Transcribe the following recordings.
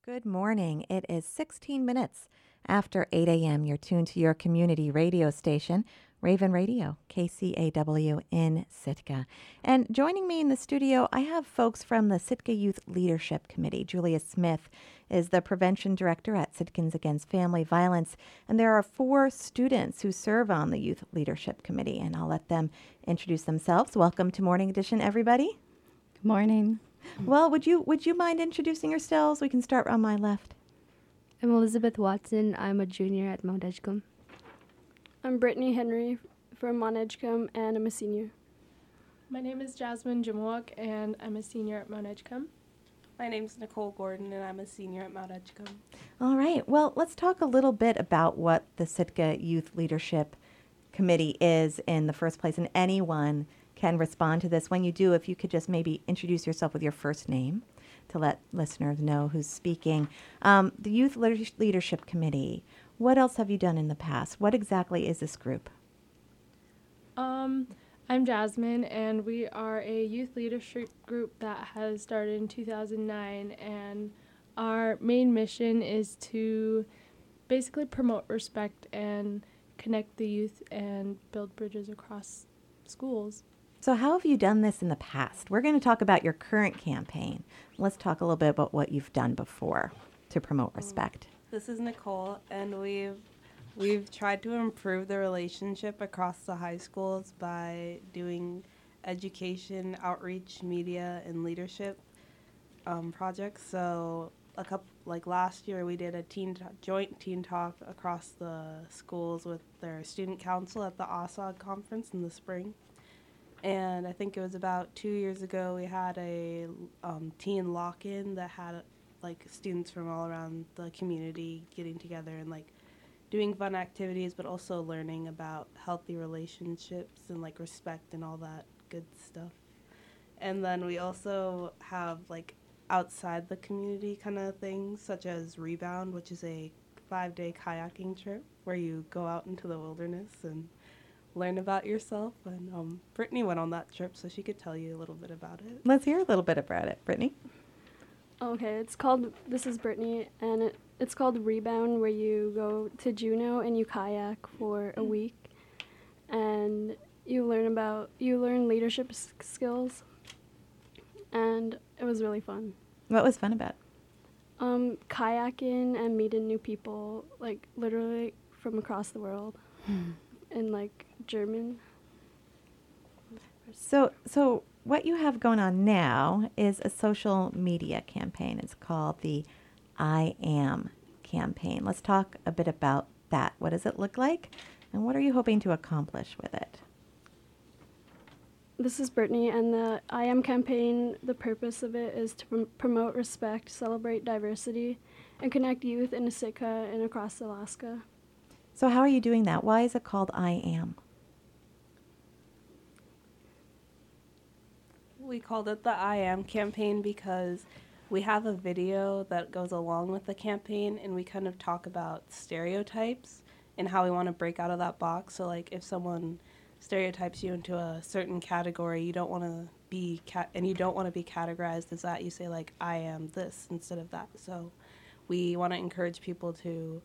Good morning. It is 16 minutes after 8 a.m. You're tuned to your community radio station, Raven Radio, KCAW in Sitka. And joining me in the studio, I have folks from the Sitka Youth Leadership Committee. Julia Smith is the Prevention Director at Sitkans Against Family Violence. And there are 4 students who serve on the Youth Leadership Committee, and I'll let them introduce themselves. Welcome to Morning Edition, everybody. Good morning. Well, would you mind introducing yourselves? We can start on my left. I'm Elizabeth Watson. I'm a junior at Mount Edgecombe. I'm Brittany Henry from Mount Edgecombe, and I'm a senior. My name is Jasmine Jimwalk, and I'm a senior at Mount Edgecombe. My name's Nicole Gordon, and I'm a senior at Mount Edgecombe. All right. Well, let's talk a little bit about what the Sitka Youth Leadership Committee is in the first place, and anyone can respond to this. When you do, if you could just maybe introduce yourself with your first name to let listeners know who's speaking. The Youth Leadership Committee, what else have you done in the past? What exactly is this group? I'm Jasmine, and we are a youth leadership group that has started in 2009, and our main mission is to basically promote respect and connect the youth and build bridges across schools. So how have you done this in the past? We're going to talk about your current campaign. Let's talk a little bit about what you've done before to promote respect. This is Nicole, and we've tried to improve the relationship across the high schools by doing education, outreach, media, and leadership projects. So last year, we did a joint teen talk across the schools with their student council at the OSOG conference in the spring. And I think it was about 2 years ago, we had a teen lock-in that had students from all around the community getting together and doing fun activities, but also learning about healthy relationships and respect and all that good stuff. And then we also have outside the community kind of things, such as Rebound, which is a 5-day kayaking trip where you go out into the wilderness and learn about yourself. And Brittany went on that trip, so she could tell you a little bit about it. Let's hear a little bit about it. Brittany? Okay, this is Brittany, and it's called Rebound, where you go to Juneau and you kayak for a week, and you learn leadership skills, and it was really fun. What was fun about it? Kayaking and meeting new people, literally from across the world, in German. So what you have going on now is a social media campaign. It's called the I Am campaign. Let's talk a bit about that. What does it look like, and what are you hoping to accomplish with it? This is Brittany, and the I Am campaign, the purpose of it is to promote respect, celebrate diversity, and connect youth in Sitka and across Alaska. So how are you doing that? Why is it called I Am? We called it the I Am campaign because we have a video that goes along with the campaign, and we kind of talk about stereotypes and how we want to break out of that box. So if someone stereotypes you into a certain category, you don't want to be categorized as that. You say I am this instead of that. So we want to encourage people to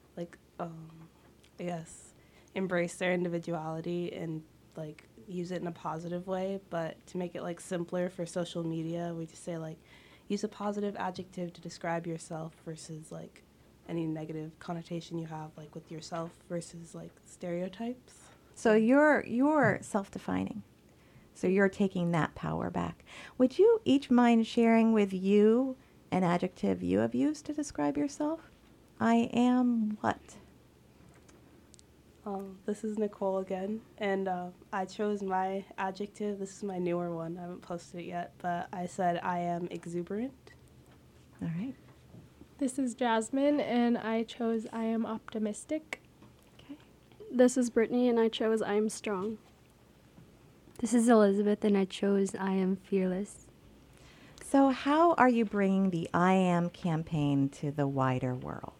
embrace their individuality and use it in a positive way. But to make it simpler for social media, we just say use a positive adjective to describe yourself versus any negative connotation you have with yourself versus stereotypes. So you're self-defining. So you're taking that power back. Would you each mind sharing with you an adjective you have used to describe yourself? I am what? This is Nicole again, and I chose my adjective. This is my newer one. I haven't posted it yet, but I said I am exuberant. All right. This is Jasmine, and I chose I am optimistic. Okay. This is Brittany, and I chose I am strong. This is Elizabeth, and I chose I am fearless. So how are you bringing the I Am campaign to the wider world?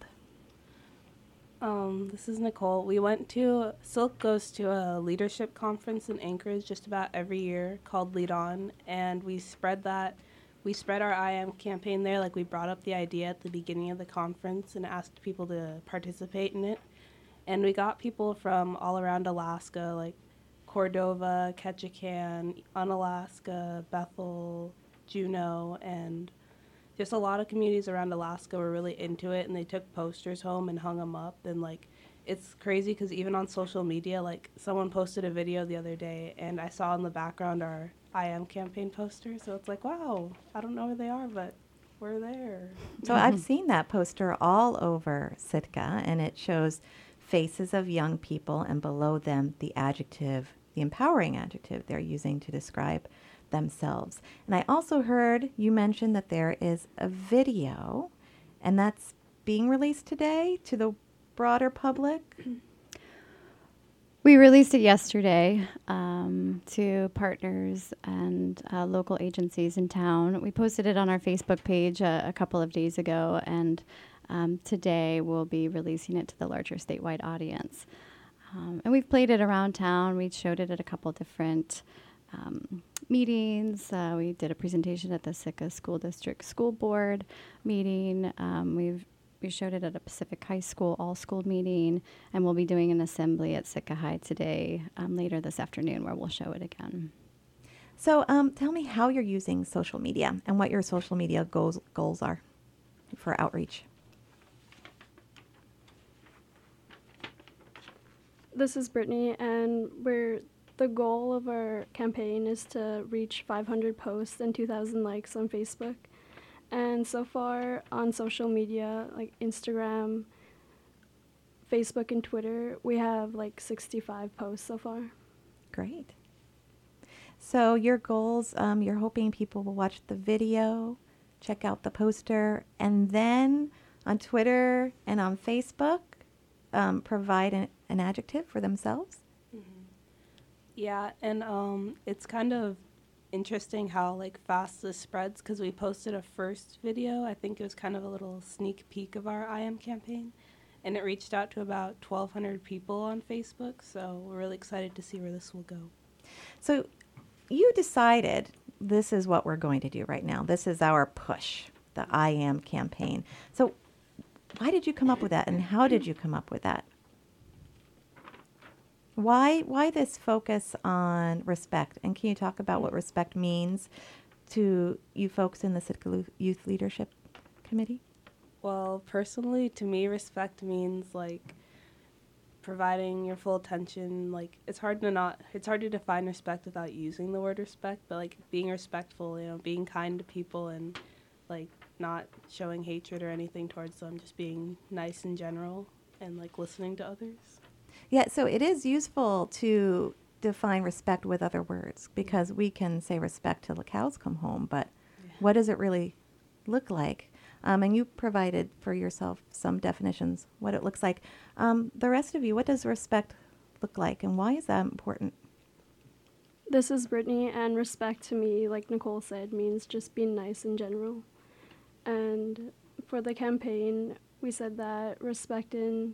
This is Nicole. Silk goes to a leadership conference in Anchorage just about every year called Lead On, and we spread that we spread our I Am campaign there. Like, we brought up the idea at the beginning of the conference and asked people to participate in it. And we got people from all around Alaska, like Cordova, Ketchikan, Unalaska, Bethel, Juneau, and just a lot of communities around Alaska were really into it, and they took posters home and hung them up. And like, it's crazy because even on social media, like, someone posted a video the other day, and I saw in the background our I Am campaign poster. So it's like, wow, I don't know where they are, but we're there. So I've seen that poster all over Sitka, and it shows faces of young people, and below them the adjective, the empowering adjective they're using to describe themselves. And I also heard you mention that there is a video, and that's being released today to the broader public. We released it yesterday to partners and local agencies in town. We posted it on our Facebook page a couple of days ago, and today we'll be releasing it to the larger statewide audience. And we've played it around town. We showed it at a couple different meetings. We did a presentation at the Sitka School District School Board meeting. We showed it at a Pacific High School all-school meeting, and we'll be doing an assembly at Sitka High today, later this afternoon, where we'll show it again. So tell me how you're using social media and what your social media goals are for outreach. This is Brittany, and the goal of our campaign is to reach 500 posts and 2,000 likes on Facebook. And so far on social media, like Instagram, Facebook, and Twitter, we have like 65 posts so far. Great. So your goals, you're hoping people will watch the video, check out the poster, and then on Twitter and on Facebook, provide an adjective for themselves? Mm-hmm. Yeah, and it's kind of interesting how like fast this spreads, because we posted a first video. I think it was kind of a little sneak peek of our I Am campaign, and it reached out to about 1,200 people on Facebook. So we're really excited to see where this will go. So you decided this is what we're going to do right now. This is our push, the I Am campaign. So why did you come up with that, and how did you come up with that? Why this focus on respect? And can you talk about what respect means to you folks in the Sitka Youth Leadership Committee? Well, personally, to me, respect means like providing your full attention. Like, it's hard to define respect without using the word respect, but like being respectful, being kind to people, and like not showing hatred or anything towards them, just being nice in general and like listening to others. Yeah, so it is useful to define respect with other words, because we can say respect till the cows come home, but what does it really look like? And you provided for yourself some definitions, what it looks like. The rest of you, what does respect look like, and why is that important? This is Brittany, and respect to me, like Nicole said, means just being nice in general. And for the campaign, we said that respecting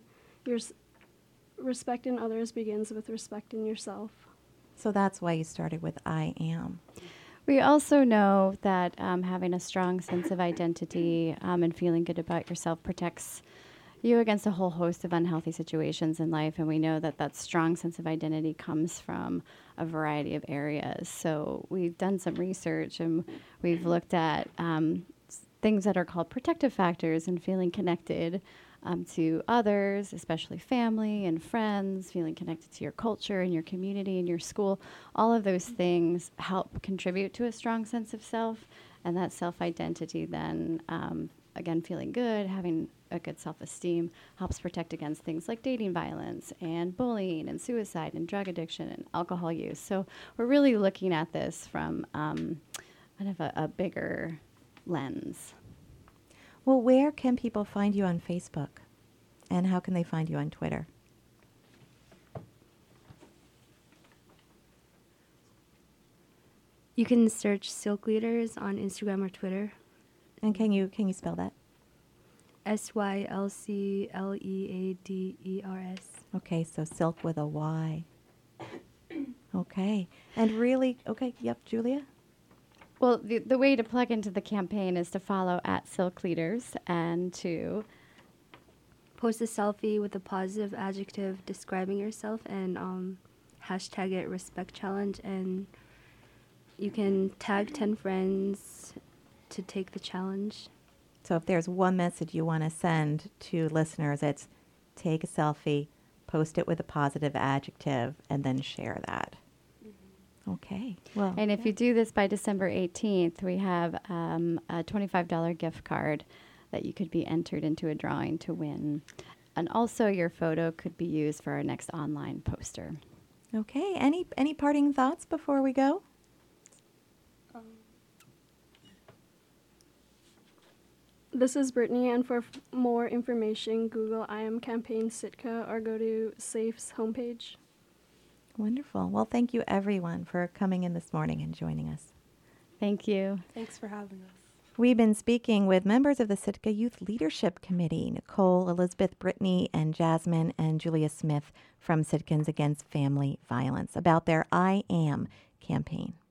others begins with respecting yourself. So that's why you started with I Am. We also know that having a strong sense of identity and feeling good about yourself protects you against a whole host of unhealthy situations in life. And we know that that strong sense of identity comes from a variety of areas. So we've done some research, and we've looked at things that are called protective factors and feeling connected to others, especially family and friends, feeling connected to your culture and your community and your school. All of those things help contribute to a strong sense of self, and that self-identity then, again, feeling good, having a good self-esteem, helps protect against things like dating violence and bullying and suicide and drug addiction and alcohol use. So we're really looking at this from kind of a bigger lens. Well, where can people find you on Facebook, and how can they find you on Twitter? You can search Silk Leaders on Instagram or Twitter. And can you spell that? SYLCLEADERS. Okay, so Silk with a Y. Okay. And really, okay, yep, Julia? Well, the way to plug into the campaign is to follow at Silk Leaders and to Post a selfie with a positive adjective describing yourself and hashtag it Respect Challenge. And you can tag 10 friends to take the challenge. So if there's one message you want to send to listeners, it's take a selfie, post it with a positive adjective, and then share that. Okay. Well, And if you do this by December 18th, we have a $25 gift card that you could be entered into a drawing to win. And also your photo could be used for our next online poster. okay. Any parting thoughts before we go? This is Brittany, and for more information, Google I Am Campaign Sitka or go to SAFE's homepage. Wonderful. Well, thank you everyone for coming in this morning and joining us. Thank you. Thanks for having us. We've been speaking with members of the Sitka Youth Leadership Committee, Nicole, Elizabeth, Brittany, and Jasmine, and Julia Smith from Sitkans Against Family Violence, about their I Am campaign.